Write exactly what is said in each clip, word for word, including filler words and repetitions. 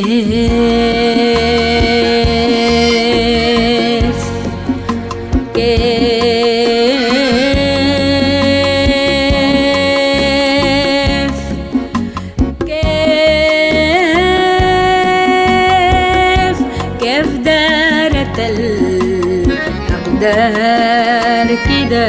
كيف كيف كيف كيف دارت الأقدار كده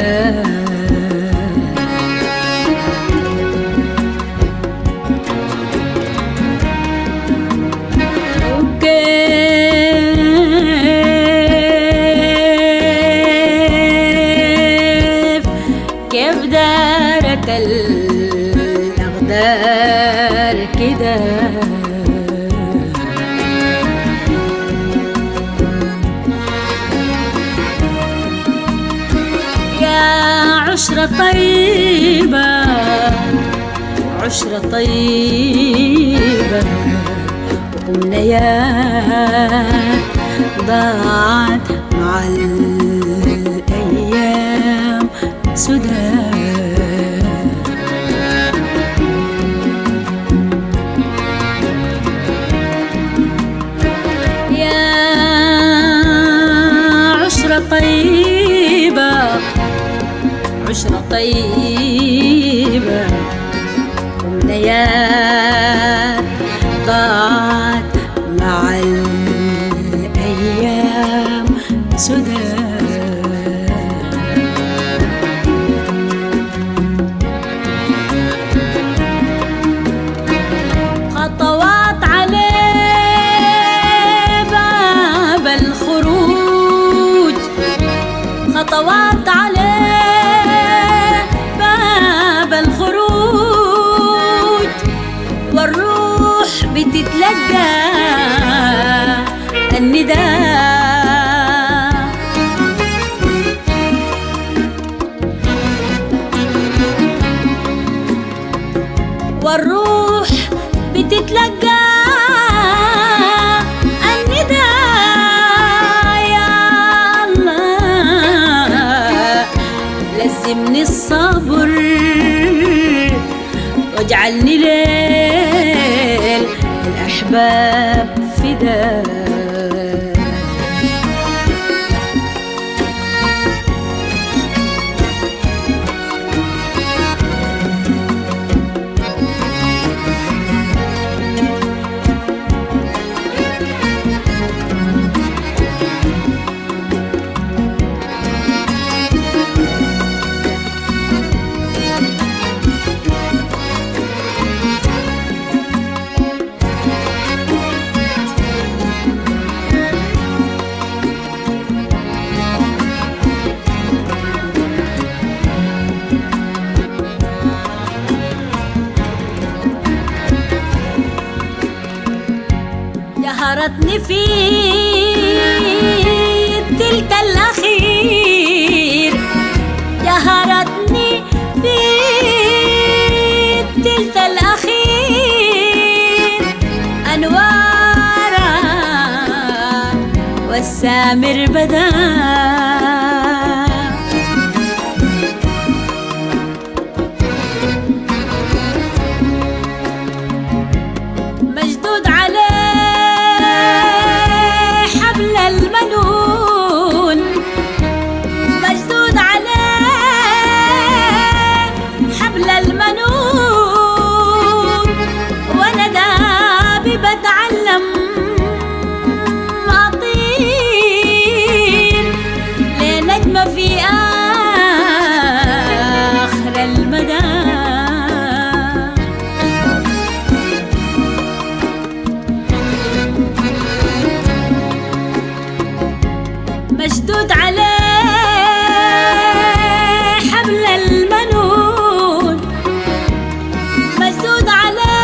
كيف دارت الأقدار كده يا عشرة طيبة عشرة طيبة وأمنيات ضاعت مع الأيام سدى يا عشرة طيبة عشرة طيبة أمنيات ضاعت مع الأيام سدى خطوات على باب الخروج خطوات على باب الخروج والروح بتتلقى النداء والروح بتتلقى النداء يا الله لزمني الصبر واجعلني ليل الأحباب فداء جهرتني في التلت الأخير جهرتني في التلت الأخير أنوارا والسامر بدا مشدود عليه حبل المنون مشدود عليه حبل المنون وانا دابي بتعلم اطير لنجمة في اخر المدى مشدود عليه حبل المنون مشدود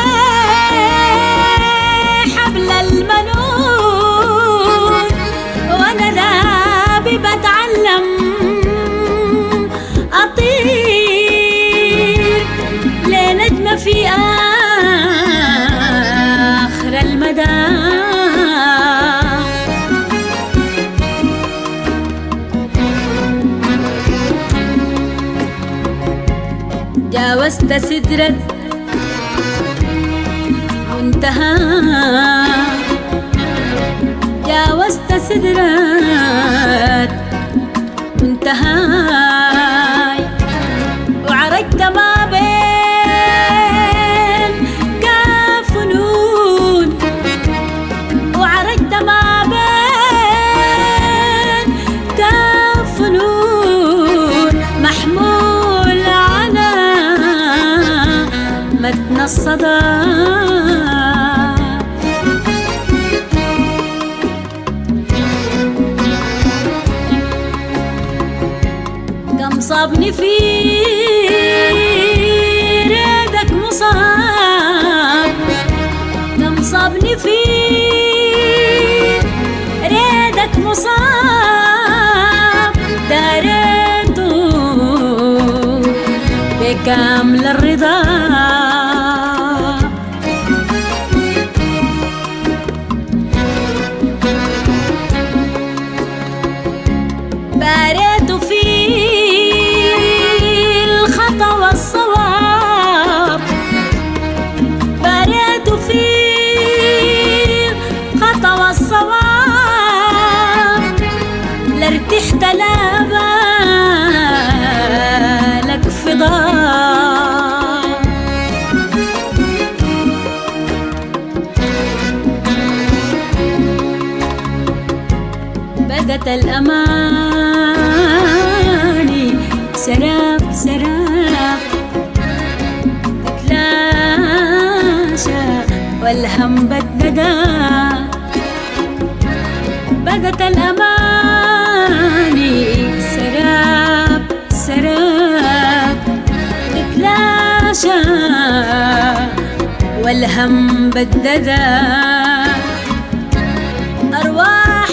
عليه حبل المنون وانا دابي بتعلم اطير لنجمة في اخر المدى جاوزت سدرة منتهى جاوزت سدرات منتهاي، وعرجت ما بين كاف ونون، وعرجت ما بين كاف ونون، محمول على متن الصدى. صابني في ريدك مصاب، كم صابني في ريدك مصاب، داريته بكامل الرضا. باريت في والصواب، باريت في الخطا والصواب، لارتحت لا بالك فضاء. بدت الأماني سراب سراب، تتلاشى والهم بددا. بدت الأماني سراب سراب، تتلاشى والهم بددا. أرواح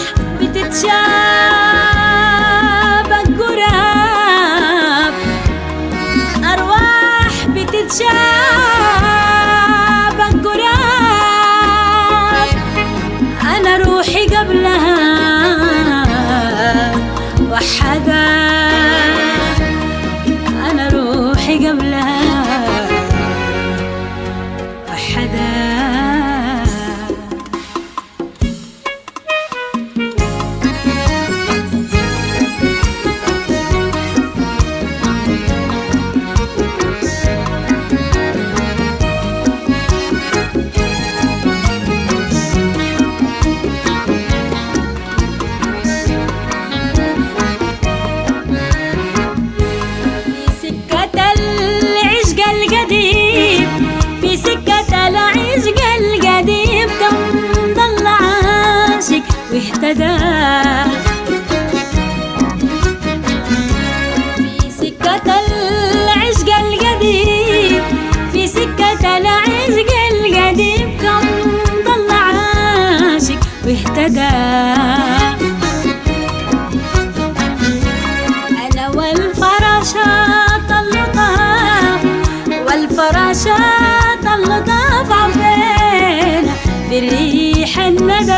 بتتشابك قراب، أرواح بتتشابك قراب، أنا روحي قبلها وحدا، أنا روحي قبلها وحدا. في سكة العشق القديم كم ضل عاشق واهتدى، في سكة العشق القديم، في سكة العشق القديم كم ضل عاشق واهتدى. أنا والفراشات اللطاف، والفراشات اللطاف عبينا بريح الندى،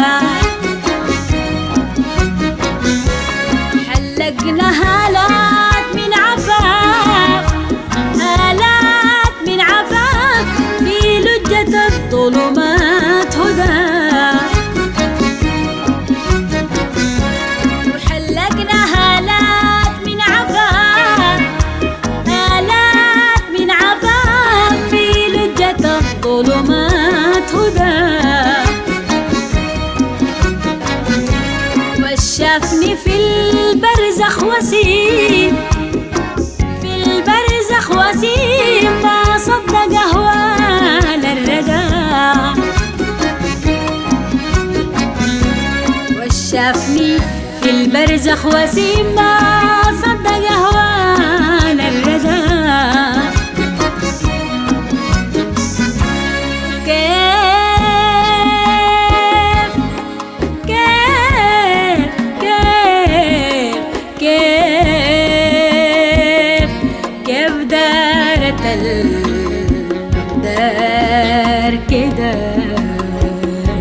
حلقنا هالات من عفاف، هالات من عفاف في لجة الظلمات هدى. وحلقنا هالات من عفاف، هالات من عفاف في لجة الظلمات هدى. وشافني في البرزخ وسيم، في البرزخ وسيم، ما صدق أهوال الردى. وشافني في البرزخ وسيم، ما صدق أهوال الردى. كيف كيف كيف كيف كيف دارت الأقدار كده،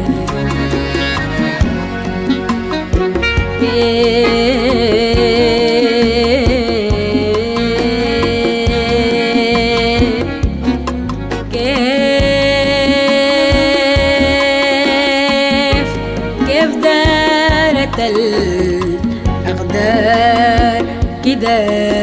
كيف الأقدار كده.